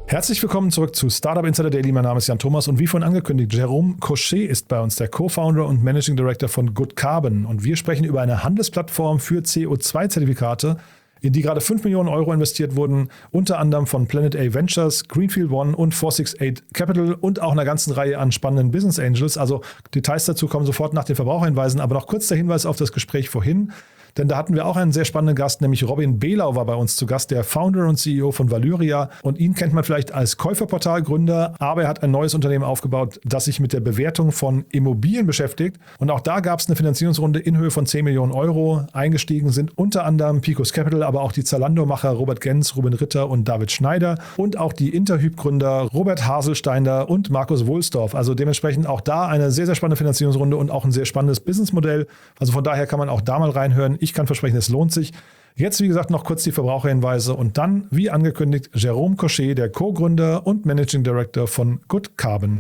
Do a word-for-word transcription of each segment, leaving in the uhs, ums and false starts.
Herzlich willkommen zurück zu Startup Insider Daily. Mein Name ist Jan Thomas und wie vorhin angekündigt, Jérôme Cochet ist bei uns, der Co-Founder und Managing Director von Good Carbon. Und wir sprechen über eine Handelsplattform für C O zwei Zertifikate, in die gerade fünf Millionen Euro investiert wurden, unter anderem von Planet A Ventures, Greenfield One und vier sechs acht Capital und auch einer ganzen Reihe an spannenden Business Angels. Also Details dazu kommen sofort nach den Verbraucherhinweisen, aber noch kurz der Hinweis auf das Gespräch vorhin. Denn da hatten wir auch einen sehr spannenden Gast, nämlich Robin Behlau war bei uns zu Gast, der Founder und C E O von Valyria. Und ihn kennt man vielleicht als Käuferportalgründer, aber er hat ein neues Unternehmen aufgebaut, das sich mit der Bewertung von Immobilien beschäftigt. Und auch da gab es eine Finanzierungsrunde in Höhe von zehn Millionen Euro. Eingestiegen sind unter anderem Picos Capital, aber auch die Zalando-Macher Robert Gens, Ruben Ritter und David Schneider und auch die Interhyp-Gründer Robert Haselsteiner und Markus Wohlsdorf. Also dementsprechend auch da eine sehr, sehr spannende Finanzierungsrunde und auch ein sehr spannendes Businessmodell. Also von daher kann man auch da mal reinhören. Ich kann versprechen, es lohnt sich. Jetzt, wie gesagt, noch kurz die Verbraucherhinweise und dann, wie angekündigt, Jérôme Cochet, der Co-Gründer und Managing Director von Good Carbon.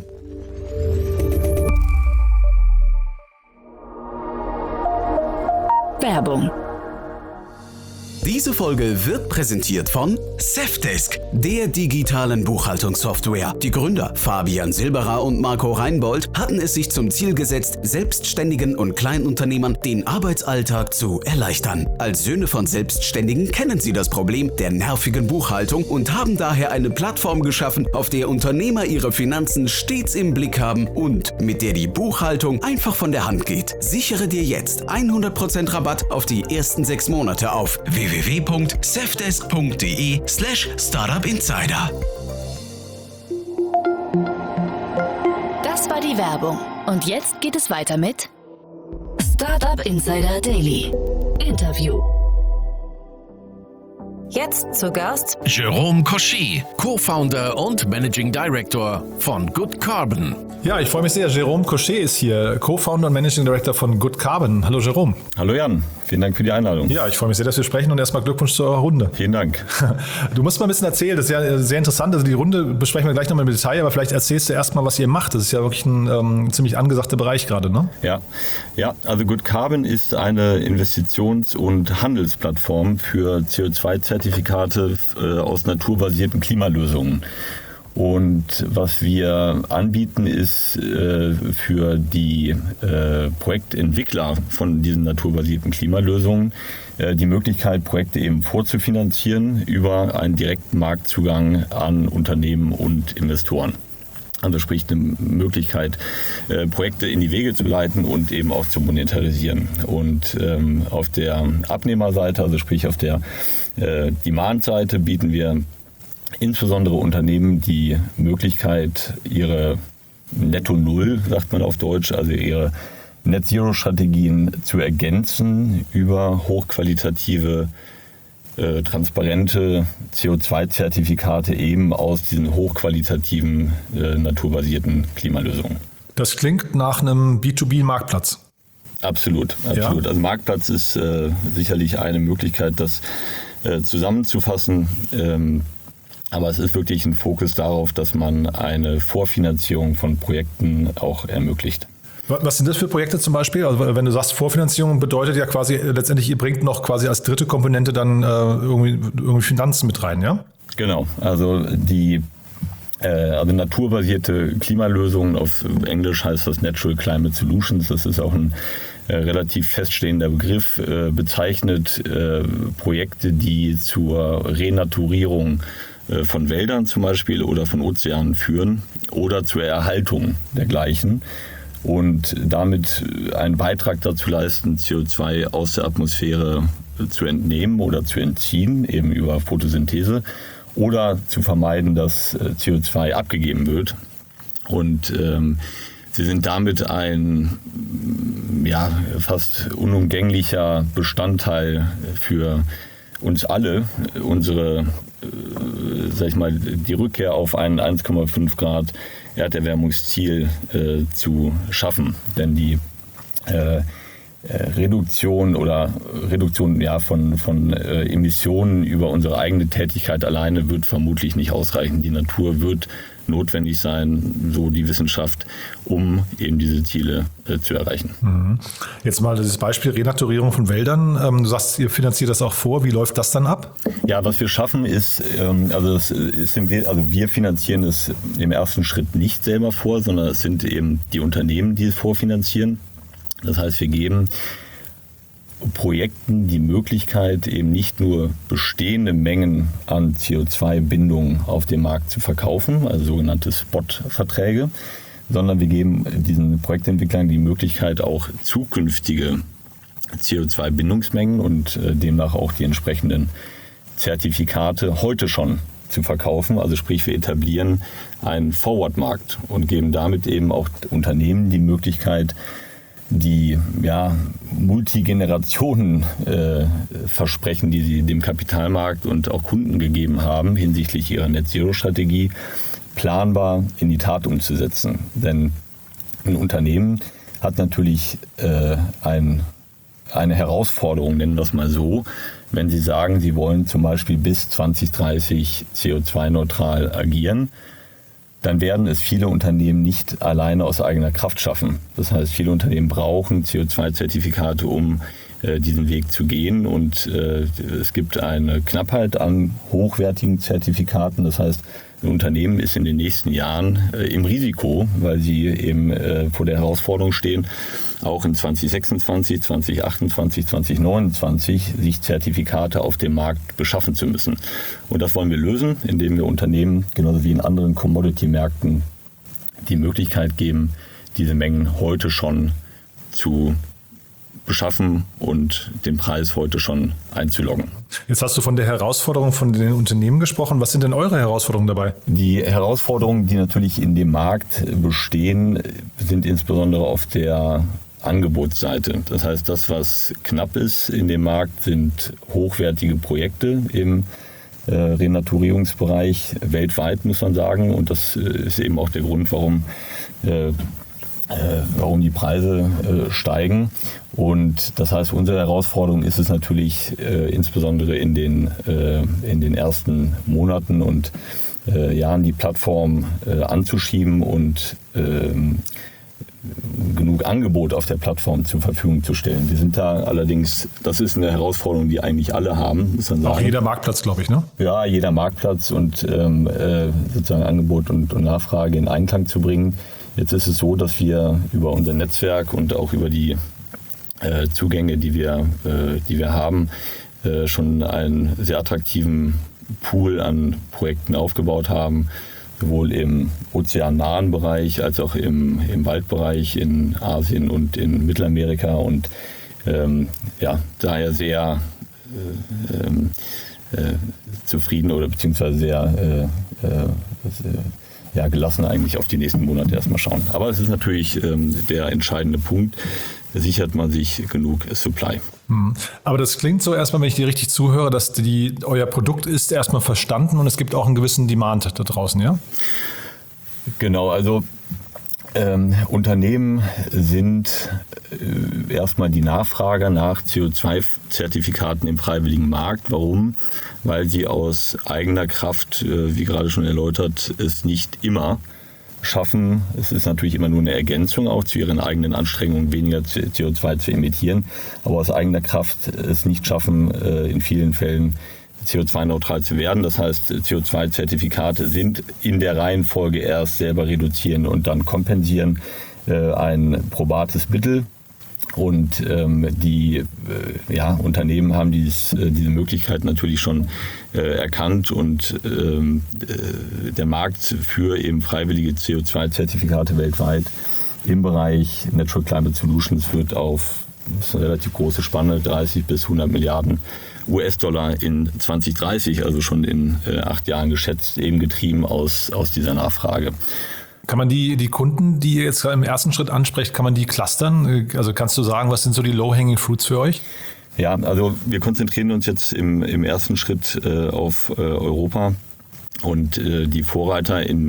Werbung. Diese Folge wird präsentiert von Safdesk, der digitalen Buchhaltungssoftware. Die Gründer Fabian Silberer und Marco Reinbold hatten es sich zum Ziel gesetzt, Selbstständigen und Kleinunternehmern den Arbeitsalltag zu erleichtern. Als Söhne von Selbstständigen kennen sie das Problem der nervigen Buchhaltung und haben daher eine Plattform geschaffen, auf der Unternehmer ihre Finanzen stets im Blick haben und mit der die Buchhaltung einfach von der Hand geht. Sichere dir jetzt hundert Prozent Rabatt auf die ersten sechs Monate auf w w w punkt safdesk punkt de slash startup insider. Das war die Werbung. Und jetzt geht es weiter mit Startup Insider Daily. Interview. Jetzt zu Gast Jérôme Cochet, Co-Founder und Managing Director von Good Carbon. Ja, ich freue mich sehr. Jérôme Cochet ist hier, Co-Founder und Managing Director von Good Carbon. Hallo Jérôme. Hallo Jan, vielen Dank für die Einladung. Ja, ich freue mich sehr, dass wir sprechen und erstmal Glückwunsch zu eurer Runde. Vielen Dank. Du musst mal ein bisschen erzählen, das ist ja sehr interessant. Also die Runde besprechen wir gleich nochmal im Detail, aber vielleicht erzählst du erstmal, was ihr macht. Das ist ja wirklich ein ähm, ziemlich angesagter Bereich gerade, ne? Ja, ja, also Good Carbon ist eine Investitions- und Handelsplattform für C O zwei Zertifikate äh, aus naturbasierten Klimalösungen. Und was wir anbieten, ist äh, für die äh, Projektentwickler von diesen naturbasierten Klimalösungen äh, die Möglichkeit, Projekte eben vorzufinanzieren über einen direkten Marktzugang an Unternehmen und Investoren. Also sprich eine Möglichkeit, äh, Projekte in die Wege zu leiten und eben auch zu monetarisieren. Und ähm, auf der Abnehmerseite, also sprich auf der äh, Demand-Seite, bieten wir insbesondere Unternehmen die Möglichkeit, ihre Netto Null, sagt man auf Deutsch, also ihre Net-Zero-Strategien zu ergänzen über hochqualitative, äh, transparente C O zwei Zertifikate eben aus diesen hochqualitativen, äh, naturbasierten Klimalösungen. Das klingt nach einem B zwei B-Marktplatz. Absolut, absolut. Ja. Also Marktplatz ist äh, sicherlich eine Möglichkeit, das äh, zusammenzufassen. Ähm, Aber es ist wirklich ein Fokus darauf, dass man eine Vorfinanzierung von Projekten auch ermöglicht. Was sind das für Projekte zum Beispiel? Also wenn du sagst Vorfinanzierung, bedeutet ja quasi letztendlich, ihr bringt noch quasi als dritte Komponente dann äh, irgendwie, irgendwie Finanzen mit rein, ja? Genau, also die äh, also naturbasierte Klimalösungen, auf Englisch heißt das Natural Climate Solutions, das ist auch ein äh, relativ feststehender Begriff, äh, bezeichnet äh, Projekte, die zur Renaturierung von Wäldern zum Beispiel oder von Ozeanen führen oder zur Erhaltung dergleichen und damit einen Beitrag dazu leisten, C O zwei aus der Atmosphäre zu entnehmen oder zu entziehen, eben über Photosynthese, oder zu vermeiden, dass C O zwei abgegeben wird. Und ähm, sie sind damit ein ja, fast unumgänglicher Bestandteil für uns alle, unsere, äh, sag ich mal, die Rückkehr auf ein eins Komma fünf Grad Erderwärmungsziel äh, zu schaffen. Denn die, äh, Reduktion oder Reduktion ja, von, von äh, Emissionen über unsere eigene Tätigkeit alleine wird vermutlich nicht ausreichen. Die Natur wird notwendig sein, so die Wissenschaft, um eben diese Ziele äh, zu erreichen. Mhm. Jetzt mal das Beispiel Renaturierung von Wäldern. Ähm, du sagst, ihr finanziert das auch vor. Wie läuft das dann ab? Ja, was wir schaffen ist, ähm, also, das ist im, also wir finanzieren es im ersten Schritt nicht selber vor, sondern es sind eben die Unternehmen, die es vorfinanzieren. Das heißt, wir geben Projekten die Möglichkeit, eben nicht nur bestehende Mengen an C O zwei Bindung auf dem Markt zu verkaufen, also sogenannte Spot-Verträge, sondern wir geben diesen Projektentwicklern die Möglichkeit, auch zukünftige C O zwei Bindungsmengen und äh, demnach auch die entsprechenden Zertifikate heute schon zu verkaufen. Also sprich, wir etablieren einen Forward-Markt und geben damit eben auch Unternehmen die Möglichkeit, die ja, Multigenerationen-Versprechen, äh, die sie dem Kapitalmarkt und auch Kunden gegeben haben, hinsichtlich ihrer Net-Zero-Strategie, planbar in die Tat umzusetzen. Denn ein Unternehmen hat natürlich äh, ein, eine Herausforderung, nennen wir es mal so, wenn sie sagen, sie wollen zum Beispiel bis zwanzig dreißig C O zwei neutral agieren, dann werden es viele Unternehmen nicht alleine aus eigener Kraft schaffen. Das heißt, viele Unternehmen brauchen C O zwei Zertifikate, um äh, diesen Weg zu gehen. Und äh, es gibt eine Knappheit an hochwertigen Zertifikaten. Das heißt, ein Unternehmen ist in den nächsten Jahren äh, im Risiko, weil sie eben äh, vor der Herausforderung stehen, auch in zwanzig sechsundzwanzig, zwanzig achtundzwanzig, zwanzig neunundzwanzig sich Zertifikate auf dem Markt beschaffen zu müssen. Und das wollen wir lösen, indem wir Unternehmen, genauso wie in anderen Commodity-Märkten, die Möglichkeit geben, diese Mengen heute schon zu beschaffen und den Preis heute schon einzuloggen. Jetzt hast du von der Herausforderung von den Unternehmen gesprochen. Was sind denn eure Herausforderungen dabei? Die Herausforderungen, die natürlich in dem Markt bestehen, sind insbesondere auf der Angebotsseite. Das heißt, das, was knapp ist in dem Markt, sind hochwertige Projekte im äh, Renaturierungsbereich weltweit, muss man sagen. Und das ist eben auch der Grund, warum äh, Äh, warum die Preise äh, steigen. Und das heißt, unsere Herausforderung ist es natürlich äh, insbesondere in den, äh, in den ersten Monaten und äh, Jahren die Plattform äh, anzuschieben und äh, genug Angebot auf der Plattform zur Verfügung zu stellen. Wir sind da allerdings, das ist eine Herausforderung, die eigentlich alle haben, muss man sagen. Auch jeder Marktplatz, glaube ich, ne? Ja, jeder Marktplatz und ähm, äh, sozusagen Angebot und, und Nachfrage in Einklang zu bringen. Jetzt ist es so, dass wir über unser Netzwerk und auch über die äh, Zugänge, die wir, äh, die wir haben, äh, schon einen sehr attraktiven Pool an Projekten aufgebaut haben, sowohl im ozeannahen Bereich als auch im, im Waldbereich in Asien und in Mittelamerika und ähm, ja, daher sehr äh, äh, zufrieden oder beziehungsweise sehr äh, äh, ja, gelassen eigentlich auf die nächsten Monate erstmal schauen. Aber es ist natürlich ähm, der entscheidende Punkt, sichert man sich genug Supply. Aber das klingt so erstmal, wenn ich dir richtig zuhöre, dass die, euer Produkt ist erstmal verstanden und es gibt auch einen gewissen Demand da draußen, ja? Genau, also ähm, Unternehmen sind äh, erstmal die Nachfrager nach C O zwei Zertifikaten im freiwilligen Markt. Warum? Weil sie aus eigener Kraft, äh, wie gerade schon erläutert, es nicht immer schaffen. Es ist natürlich immer nur eine Ergänzung auch zu ihren eigenen Anstrengungen, weniger C O zwei zu emittieren, aber aus eigener Kraft es nicht schaffen, äh, in vielen Fällen C O zwei neutral zu werden. Das heißt, C O zwei Zertifikate sind in der Reihenfolge erst selber reduzieren und dann kompensieren äh, ein probates Mittel. Und ähm, die äh, ja, Unternehmen haben dieses, äh, diese Möglichkeit natürlich schon äh, erkannt und ähm, äh, der Markt für eben freiwillige C O zwei Zertifikate weltweit im Bereich Natural Climate Solutions wird auf, das ist eine relativ große Spanne, dreißig bis hundert Milliarden U S-Dollar in zwanzig dreißig, also schon in äh, acht Jahren geschätzt, eben getrieben aus, aus dieser Nachfrage. Kann man die, die Kunden, die ihr jetzt im ersten Schritt ansprecht, kann man die clustern? Also kannst du sagen, was sind so die Low-Hanging Fruits für euch? Ja, also wir konzentrieren uns jetzt im, im ersten Schritt äh, auf äh, Europa und äh, die Vorreiter in,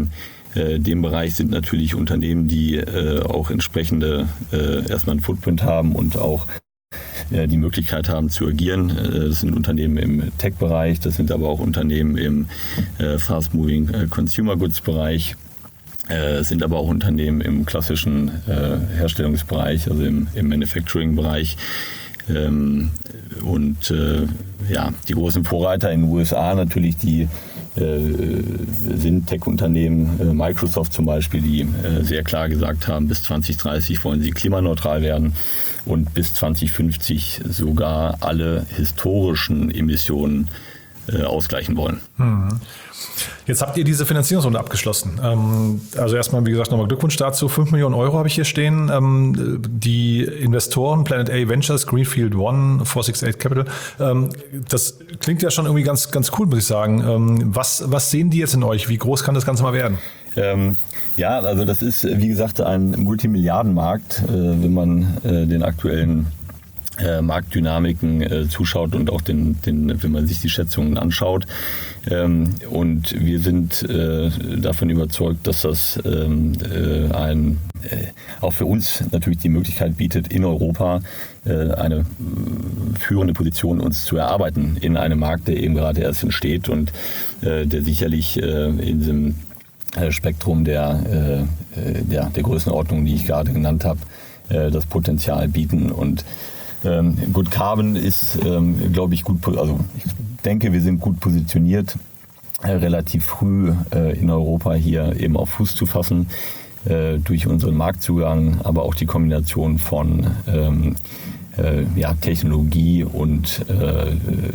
äh, dem Bereich sind natürlich Unternehmen, die äh, auch entsprechende äh, erstmal einen Footprint haben und auch äh, die Möglichkeit haben zu agieren. Äh, das sind Unternehmen im Tech-Bereich, das sind aber auch Unternehmen im äh, Fast-Moving äh, Consumer Goods-Bereich. Es äh, sind aber auch Unternehmen im klassischen äh, Herstellungsbereich, also im, im Manufacturing-Bereich. Ähm, und äh, ja, die großen Vorreiter in den U S A natürlich, die äh, sind Tech-Unternehmen, äh, Microsoft zum Beispiel, die äh, sehr klar gesagt haben, bis zwanzig dreißig wollen sie klimaneutral werden und bis zwanzig fünfzig sogar alle historischen Emissionen äh, ausgleichen wollen. Hm. Jetzt habt ihr diese Finanzierungsrunde abgeschlossen. Ähm, also erstmal, wie gesagt, nochmal Glückwunsch dazu. fünf Millionen Euro habe ich hier stehen. Ähm, die Investoren, Planet A Ventures, Greenfield One, vier sechs acht Capital, ähm, das klingt ja schon irgendwie ganz, ganz cool, muss ich sagen. Ähm, was, was sehen die jetzt in euch? Wie groß kann das Ganze mal werden? Ähm, ja, also das ist, wie gesagt, ein Multimilliardenmarkt, äh, wenn man äh, den aktuellen Äh, Marktdynamiken äh, zuschaut und auch den, den, wenn man sich die Schätzungen anschaut. Ähm, und wir sind äh, davon überzeugt, dass das ähm, äh, ein, äh, auch für uns natürlich die Möglichkeit bietet, in Europa äh, eine äh, führende Position uns zu erarbeiten in einem Markt, der eben gerade erst entsteht und äh, der sicherlich äh, in diesem äh, Spektrum der, äh, der, der Größenordnung, die ich gerade genannt habe, äh, das Potenzial bieten. Und Ähm, Good Carbon ist, ähm, glaube ich, gut, also ich denke, wir sind gut positioniert, äh, relativ früh äh, in Europa hier eben auf Fuß zu fassen, äh, durch unseren Marktzugang, aber auch die Kombination von ähm, äh, ja, Technologie und äh,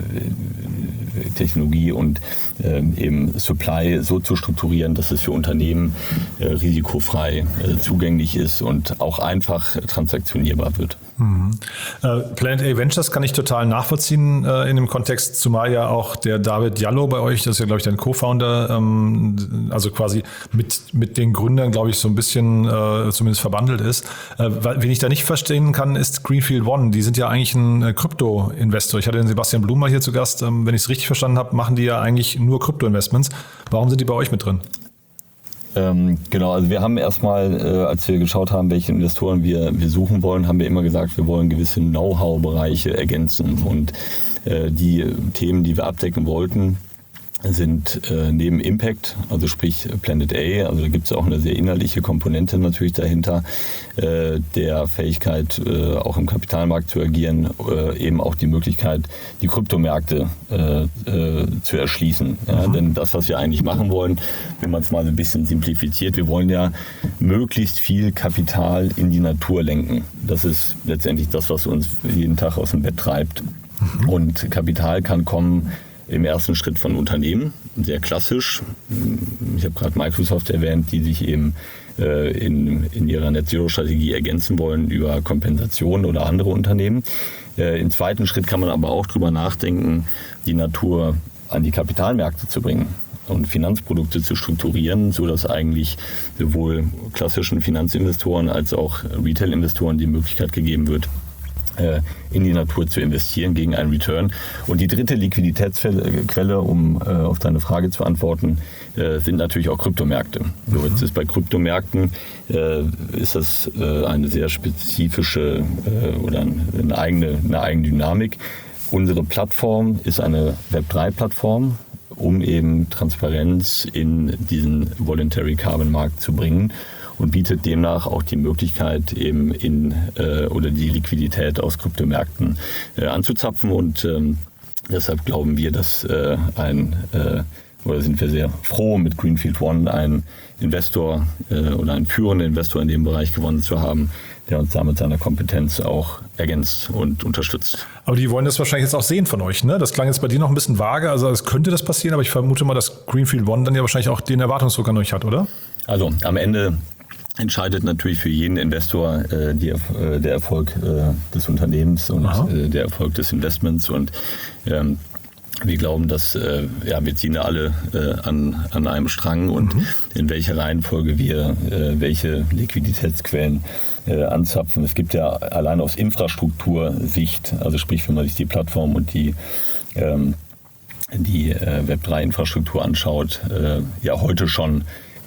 Technologie und äh, eben Supply so zu strukturieren, dass es für Unternehmen äh, risikofrei äh, zugänglich ist und auch einfach transaktionierbar wird. Mhm. Äh, Planet A Ventures kann ich total nachvollziehen äh, in dem Kontext, zumal ja auch der David Jallow bei euch, das ist ja, glaube ich, dein Co-Founder, ähm, also quasi mit, mit den Gründern, glaube ich, so ein bisschen äh, zumindest verbandelt ist. Äh, wen ich da nicht verstehen kann, ist Greenfield One. Die sind ja eigentlich ein äh, Krypto-Investor. Ich hatte den Sebastian Blum mal hier zu Gast. Ähm, wenn ich es richtig verstanden habe, machen die ja eigentlich nur Krypto-Investments. Warum sind die bei euch mit drin? Ähm, genau, also wir haben erstmal, äh, als wir geschaut haben, welche Investoren wir, wir suchen wollen, haben wir immer gesagt, wir wollen gewisse Know-how-Bereiche ergänzen. Und äh, die Themen, die wir abdecken wollten, sind äh, neben Impact, also sprich Planet A, also da gibt es auch eine sehr inhaltliche Komponente natürlich dahinter, äh, der Fähigkeit, äh, auch im Kapitalmarkt zu agieren, äh, eben auch die Möglichkeit, die Kryptomärkte äh, äh, zu erschließen. Ja, mhm. Denn das, was wir eigentlich machen wollen, wenn man es mal so ein bisschen simplifiziert, wir wollen ja möglichst viel Kapital in die Natur lenken. Das ist letztendlich das, was uns jeden Tag aus dem Bett treibt. Mhm. Und Kapital kann kommen im ersten Schritt von Unternehmen, sehr klassisch. Ich habe gerade Microsoft erwähnt, die sich eben äh, in, in ihrer Net-Zero-Strategie ergänzen wollen über Kompensation oder andere Unternehmen. Äh, im zweiten Schritt kann man aber auch drüber nachdenken, die Natur an die Kapitalmärkte zu bringen und Finanzprodukte zu strukturieren, sodass eigentlich sowohl klassischen Finanzinvestoren als auch Retail-Investoren die Möglichkeit gegeben wird, in die Natur zu investieren gegen einen Return. Und die dritte Liquiditätsquelle, um äh, auf deine Frage zu antworten, äh, sind natürlich auch Kryptomärkte. Mhm. So, jetzt ist bei Kryptomärkten äh, ist das äh, eine sehr spezifische äh, oder eine eigene, eine eigene Dynamik. Unsere Plattform ist eine Web drei Plattform, um eben Transparenz in diesen Voluntary Carbon Markt zu bringen. Und bietet demnach auch die Möglichkeit, eben in äh, oder die Liquidität aus Kryptomärkten äh, anzuzapfen. Und ähm, deshalb glauben wir, dass äh, ein äh, oder sind wir sehr froh, mit Greenfield One einen Investor äh, oder einen führenden Investor in dem Bereich gewonnen zu haben, der uns damit seiner Kompetenz auch ergänzt und unterstützt. Aber die wollen das wahrscheinlich jetzt auch sehen von euch, ne? Das klang jetzt bei dir noch ein bisschen vage, also es könnte das passieren, aber ich vermute mal, dass Greenfield One dann ja wahrscheinlich auch den Erwartungsdruck an euch hat, oder? Also am Ende entscheidet natürlich für jeden Investor äh, die, äh, der Erfolg äh, des Unternehmens und äh, der Erfolg des Investments. Und ähm, wir glauben, dass äh, ja, wir ziehen alle äh, an, an einem Strang und mhm. in welcher Reihenfolge wir äh, welche Liquiditätsquellen äh, anzapfen. Es gibt ja allein aus Infrastruktursicht, also sprich, wenn man sich die Plattform und die ähm, die äh, Web drei Infrastruktur anschaut, äh, ja heute schon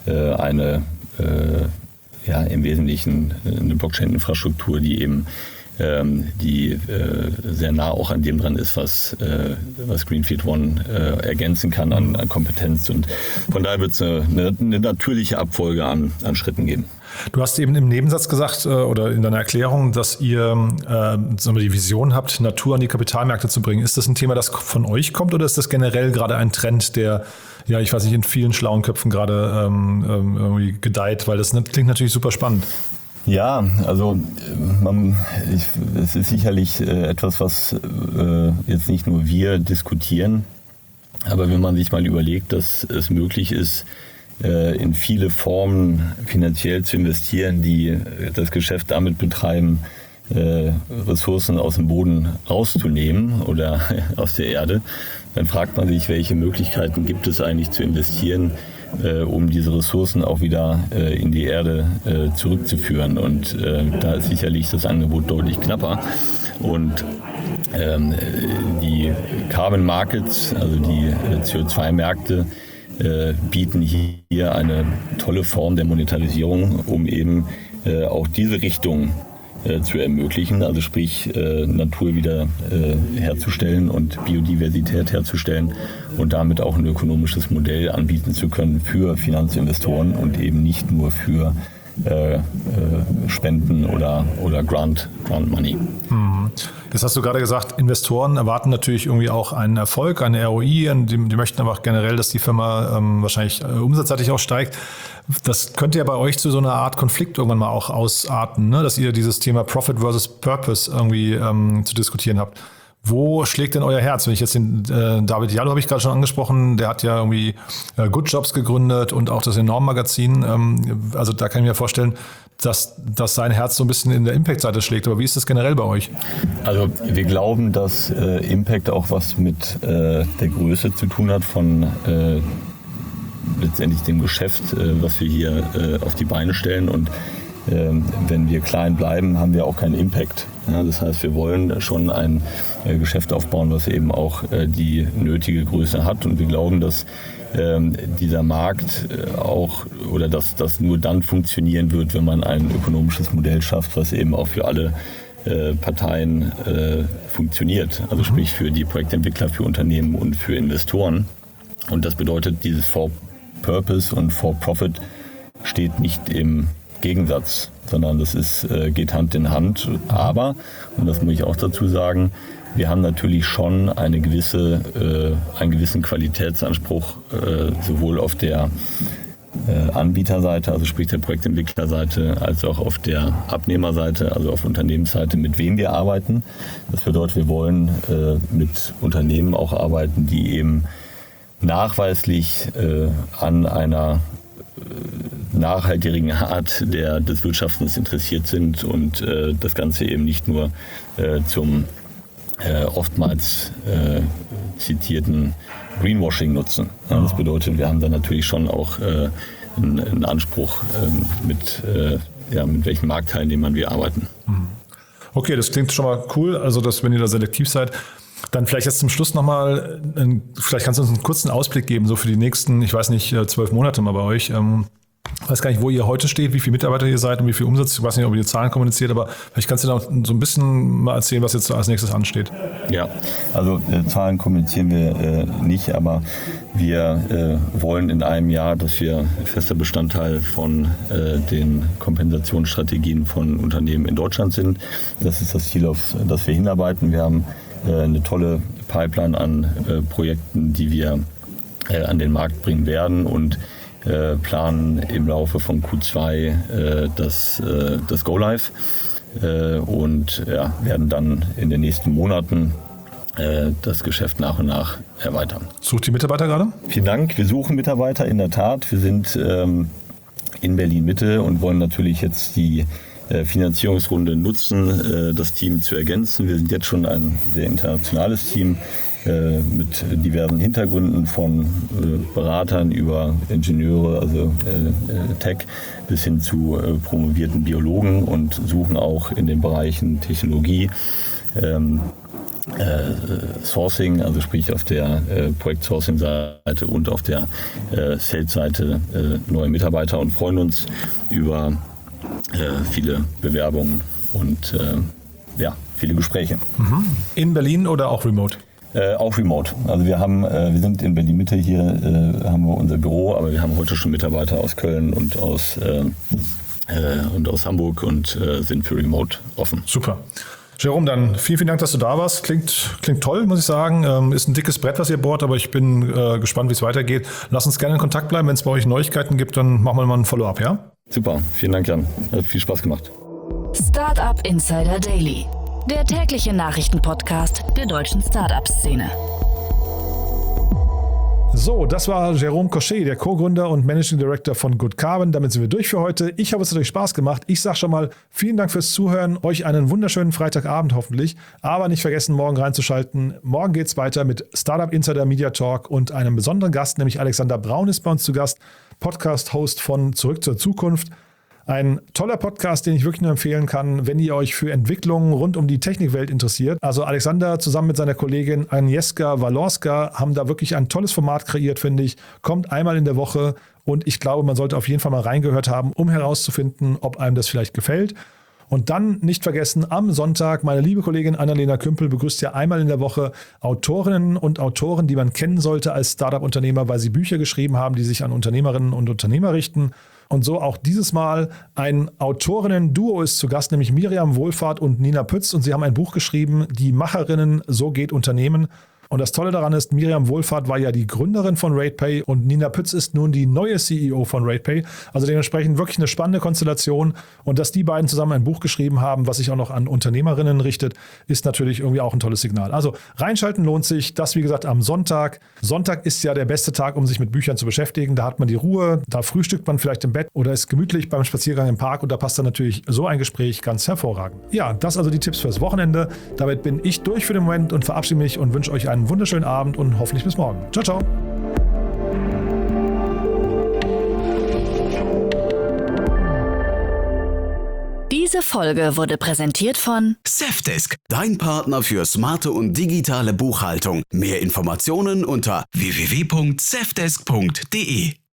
äh, eine äh, ja, im Wesentlichen eine Blockchain-Infrastruktur, die eben ähm, die äh, sehr nah auch an dem dran ist, was, äh, was Greenfield One äh, ergänzen kann an, an Kompetenz. Und von daher wird es eine, eine natürliche Abfolge an, an Schritten geben. Du hast eben im Nebensatz gesagt äh, oder in deiner Erklärung, dass ihr äh, sagen wir, die Vision habt, Natur an die Kapitalmärkte zu bringen. Ist das ein Thema, das von euch kommt oder ist das generell gerade ein Trend, der, ja, ich weiß nicht, in vielen schlauen Köpfen gerade ähm, irgendwie gedeiht? Weil das klingt natürlich super spannend. Ja, also man, ich, es ist sicherlich äh, etwas, was äh, jetzt nicht nur wir diskutieren, aber wenn man sich mal überlegt, dass es möglich ist, äh, in viele Formen finanziell zu investieren, die äh, das Geschäft damit betreiben, äh, Ressourcen aus dem Boden rauszunehmen oder aus der Erde, dann fragt man sich, welche Möglichkeiten gibt es eigentlich zu investieren, Äh, um diese Ressourcen auch wieder äh, in die Erde äh, zurückzuführen. Und äh, da ist sicherlich das Angebot deutlich knapper. Und ähm, die Carbon Markets, also die äh, C O zwei Märkte, äh, bieten hier eine tolle Form der Monetarisierung, um eben äh, auch diese Richtung äh, zu ermöglichen, also sprich äh, Natur wieder äh, herzustellen und Biodiversität herzustellen und damit auch ein ökonomisches Modell anbieten zu können für Finanzinvestoren und eben nicht nur für äh, äh, Spenden oder, oder Grant, Grant Money. Mhm. Jetzt hast du gerade gesagt, Investoren erwarten natürlich irgendwie auch einen Erfolg, eine R O I, die, die möchten aber auch generell, dass die Firma ähm, wahrscheinlich äh, umsatzseitig auch steigt. Das könnte ja bei euch zu so einer Art Konflikt irgendwann mal auch ausarten, ne? Dass ihr dieses Thema Profit versus Purpose irgendwie ähm, zu diskutieren habt. Wo schlägt denn euer Herz? Wenn ich jetzt den äh, David Jallo habe ich gerade schon angesprochen, der hat ja irgendwie äh, Good Jobs gegründet und auch das Enorm-Magazin. Ähm, also da kann ich mir vorstellen, dass, dass sein Herz so ein bisschen in der Impact-Seite schlägt. Aber wie ist das generell bei euch? Also wir glauben, dass äh, Impact auch was mit äh, der Größe zu tun hat von äh, letztendlich dem Geschäft, äh, was wir hier äh, auf die Beine stellen. Und äh, wenn wir klein bleiben, haben wir auch keinen Impact. Ja, das heißt, wir wollen schon ein äh, Geschäft aufbauen, was eben auch äh, die nötige Größe hat. Und wir glauben, dass ähm, dieser Markt äh, auch oder dass das nur dann funktionieren wird, wenn man ein ökonomisches Modell schafft, was eben auch für alle äh, Parteien äh, funktioniert. Also sprich für die Projektentwickler, für Unternehmen und für Investoren. Und das bedeutet, dieses For Purpose und For Profit steht nicht im Gegensatz, sondern das ist, äh, geht Hand in Hand. Aber, und das muss ich auch dazu sagen, wir haben natürlich schon eine gewisse, äh, einen gewissen Qualitätsanspruch, äh, sowohl auf der äh, Anbieterseite, also sprich der Projektentwicklerseite, als auch auf der Abnehmerseite, also auf Unternehmensseite, mit wem wir arbeiten. Das bedeutet, wir wollen äh, mit Unternehmen auch arbeiten, die eben nachweislich äh, an einer äh, nachhaltigen Art der, des Wirtschaftens interessiert sind und äh, das Ganze eben nicht nur äh, zum äh, oftmals äh, zitierten Greenwashing nutzen. Ja, das bedeutet, wir haben da natürlich schon auch äh, einen, einen Anspruch, äh, mit, äh, ja, mit welchen Marktteilnehmern wir arbeiten. Okay, das klingt schon mal cool, also dass, wenn ihr da selektiv seid. Dann vielleicht jetzt zum Schluss nochmal, vielleicht kannst du uns einen kurzen Ausblick geben, so für die nächsten, ich weiß nicht, zwölf Monate mal bei euch. Ich weiß gar nicht, wo ihr heute steht, wie viele Mitarbeiter ihr seid und wie viel Umsatz. Ich weiß nicht, ob ihr die Zahlen kommuniziert, aber vielleicht kannst du da so ein bisschen mal erzählen, was jetzt als nächstes ansteht. Ja, also äh, Zahlen kommunizieren wir äh, nicht, aber wir äh, wollen in einem Jahr, dass wir fester Bestandteil von äh, den Kompensationsstrategien von Unternehmen in Deutschland sind. Das ist das Ziel, auf das wir hinarbeiten. Wir haben äh, eine tolle Pipeline an äh, Projekten, die wir äh, an den Markt bringen werden und äh, planen im Laufe von Q zwei äh, das, äh, das Go-Live äh, und ja, werden dann in den nächsten Monaten das Geschäft nach und nach erweitern. Sucht die Mitarbeiter gerade? Vielen Dank. Wir suchen Mitarbeiter, in der Tat. Wir sind ähm, in Berlin-Mitte und wollen natürlich jetzt die äh, Finanzierungsrunde nutzen, äh, das Team zu ergänzen. Wir sind jetzt schon ein sehr internationales Team äh, mit diversen Hintergründen von äh, Beratern über Ingenieure, also äh, Tech, bis hin zu äh, promovierten Biologen und suchen auch in den Bereichen Technologie, ähm, äh, Sourcing, also sprich auf der äh, Projekt-Sourcing-Seite und auf der äh, Sales-Seite äh, neue Mitarbeiter und freuen uns über äh, viele Bewerbungen und äh, ja, viele Gespräche. Mhm. In Berlin oder auch remote? Äh, auch remote. Also wir haben, äh, wir sind in Berlin Mitte hier, äh, haben wir unser Büro, aber wir haben heute schon Mitarbeiter aus Köln und aus äh, äh, und aus Hamburg und äh, sind für remote offen. Super. Jerome, dann vielen, vielen Dank, dass du da warst. Klingt, klingt toll, muss ich sagen. Ähm, ist ein dickes Brett, was ihr bohrt, aber ich bin äh, gespannt, wie es weitergeht. Lass uns gerne in Kontakt bleiben. Wenn es bei euch Neuigkeiten gibt, dann machen wir mal ein Follow-up, ja? Super, vielen Dank, Jan. Hat viel Spaß gemacht. Startup Insider Daily, der tägliche Nachrichtenpodcast der deutschen Startup-Szene. So, das war Jerome Cochet, der Co-Gründer und Managing Director von Good Carbon. Damit sind wir durch für heute. Ich hoffe, es hat euch Spaß gemacht. Ich sage schon mal vielen Dank fürs Zuhören. Euch einen wunderschönen Freitagabend hoffentlich. Aber nicht vergessen, morgen reinzuschalten. Morgen geht es weiter mit Startup Insider Media Talk und einem besonderen Gast, nämlich Alexander Braun ist bei uns zu Gast, Podcast-Host von Zurück zur Zukunft. Ein toller Podcast, den ich wirklich nur empfehlen kann, wenn ihr euch für Entwicklungen rund um die Technikwelt interessiert. Also Alexander zusammen mit seiner Kollegin Agnieszka Walorska haben da wirklich ein tolles Format kreiert, finde ich. Kommt einmal in der Woche und ich glaube, man sollte auf jeden Fall mal reingehört haben, um herauszufinden, ob einem das vielleicht gefällt. Und dann nicht vergessen, am Sonntag, meine liebe Kollegin Annalena Kümpel begrüßt ja einmal in der Woche Autorinnen und Autoren, die man kennen sollte als Startup-Unternehmer, weil sie Bücher geschrieben haben, die sich an Unternehmerinnen und Unternehmer richten. Und so auch dieses Mal ein Autorinnen-Duo ist zu Gast, nämlich Miriam Wohlfahrt und Nina Pütz. Und sie haben ein Buch geschrieben, Die Macherinnen, so geht Unternehmen. Und das Tolle daran ist, Miriam Wohlfahrt war ja die Gründerin von RatePay und Nina Pütz ist nun die neue C E O von RatePay. Also dementsprechend wirklich eine spannende Konstellation. Und dass die beiden zusammen ein Buch geschrieben haben, was sich auch noch an Unternehmerinnen richtet, ist natürlich irgendwie auch ein tolles Signal. Also reinschalten lohnt sich. Das, wie gesagt, am Sonntag. Sonntag ist ja der beste Tag, um sich mit Büchern zu beschäftigen. Da hat man die Ruhe, da frühstückt man vielleicht im Bett oder ist gemütlich beim Spaziergang im Park und da passt dann natürlich so ein Gespräch ganz hervorragend. Ja, das also die Tipps fürs Wochenende. Damit bin ich durch für den Moment und verabschiede mich und wünsche euch einen einen wunderschönen Abend und hoffentlich bis morgen. Ciao, ciao. Diese Folge wurde präsentiert von Safdesk, dein Partner für smarte und digitale Buchhaltung. Mehr Informationen unter w w w punkt safdesk punkt d e.